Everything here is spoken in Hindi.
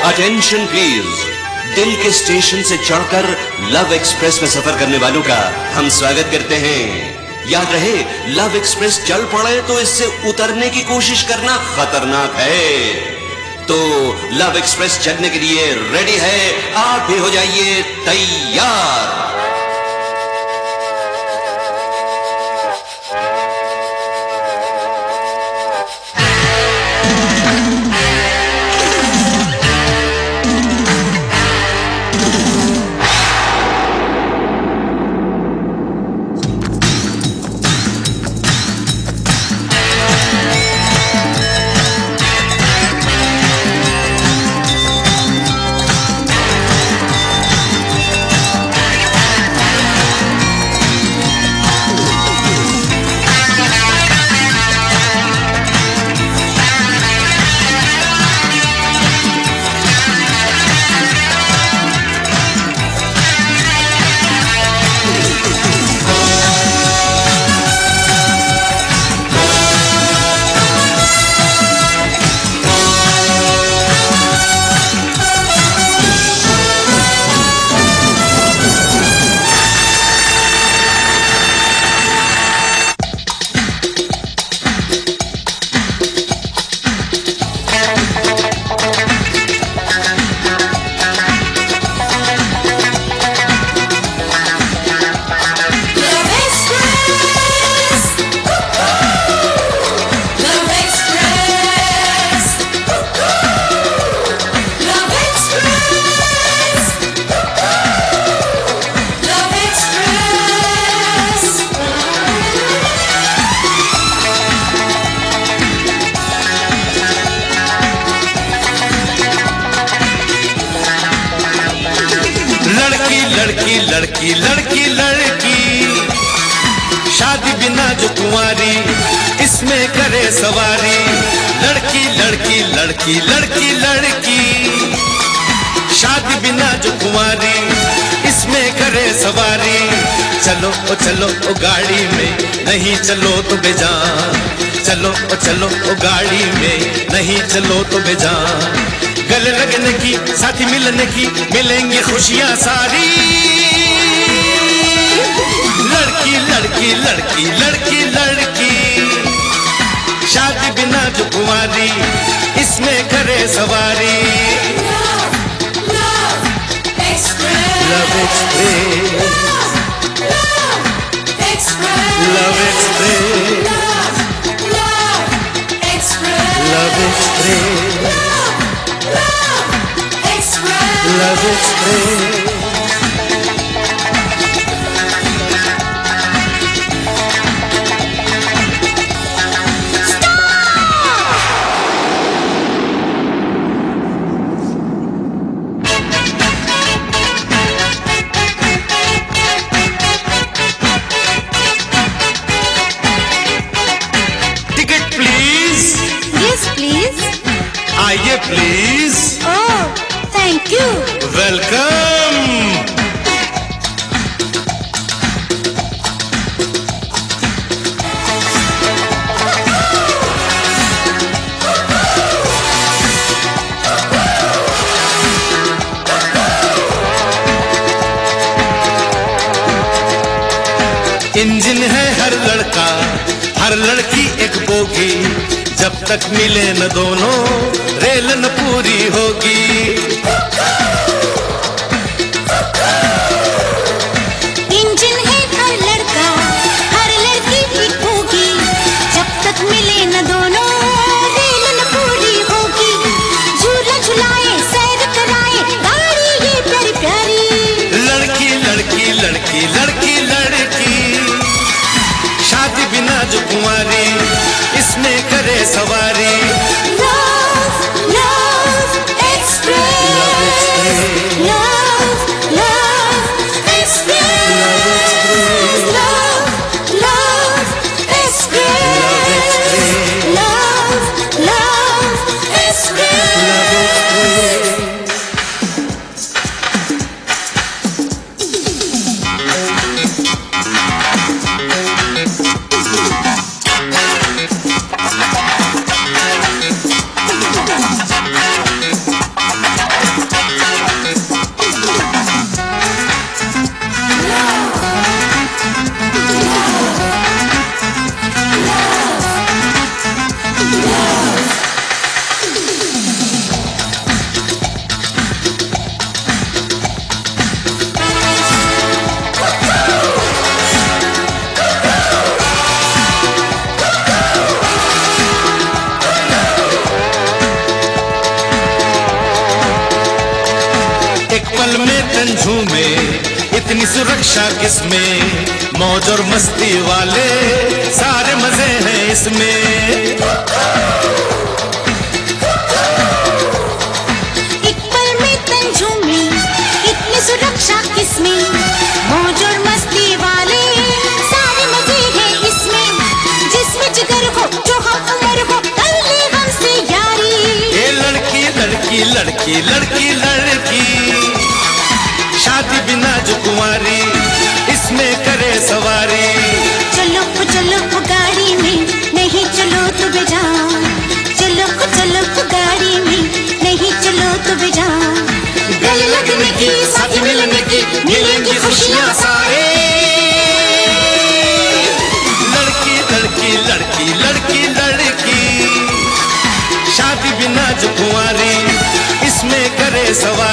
Attention please. दिल के स्टेशन से चढ़कर लव एक्सप्रेस में सफर करने वालों का हम स्वागत करते हैं। याद रहे, लव एक्सप्रेस चल पड़े तो इससे उतरने की कोशिश करना खतरनाक है। तो लव एक्सप्रेस चलने के लिए रेडी है, आप भी हो जाइए तैयार। लड़की लड़की लड़की लड़की शादी बिना जो कुंवारी इसमें करे सवारी। लड़की लड़की लड़की लड़की लड़की शादी बिना जो कुंवारी इसमें करे सवारी। चलो ओ चलो ओ गाड़ी में, नहीं चलो तो बेजान। चलो ओ चलो ओ गाड़ी में, नहीं चलो तो बेजान। गले लगने की, साथी मिलने की, मिलेंगी खुशियां सारी। लड़की लड़की लड़की लड़की लड़की शादी बिना जो कुंवारी इसमें करे सवारी। Love express, love express, love express, love express. Ticket please. Yes, please. आइए please. Oh, thank you. Welcome. Engine है हर लड़का, हर लड़की एक बोगी। जब तक मिले न दोनों रेल न पूरी होगी। इंजन है हर लड़का, हर लड़की एक होगी। जब तक मिले न दोनों रेल न पूरी होगी। झूला झुलाए, सैर कराए, गाड़ी ये प्यारी प्यारी। लड़की लड़की लड़की लड़की लड़की शादी बिना जो कुंवारी इसमें करे सवारी। Love, love, express. पल में तन झूमे, इतनी सुरक्षा किसमें, मौज और मस्ती वाले सारे मजे हैं इसमें। एक पल में तन झूमे, इतनी सुरक्षा किसमें, मौज और मस्ती वाले सारे मजे हैं इसमें। जिसमें जिगर हो जो हम उम्र हो, कर ले हमसे यारी। ये लड़की लड़की लड़की लड़की लड़की, शादी बिना जो कुंवारी, इसमें करे सवारी। चलो गाड़ी में, नहीं चलो तो बेजा। चलो गाड़ी में, नहीं चलो तो बेजा। गले लगने की, साथ मिलने की, मिलेंगी खुशियाँ सारे। लड़की लड़की लड़की लड़की लड़की, शादी बिना जो कुंवारी, इसमें करे सवारी।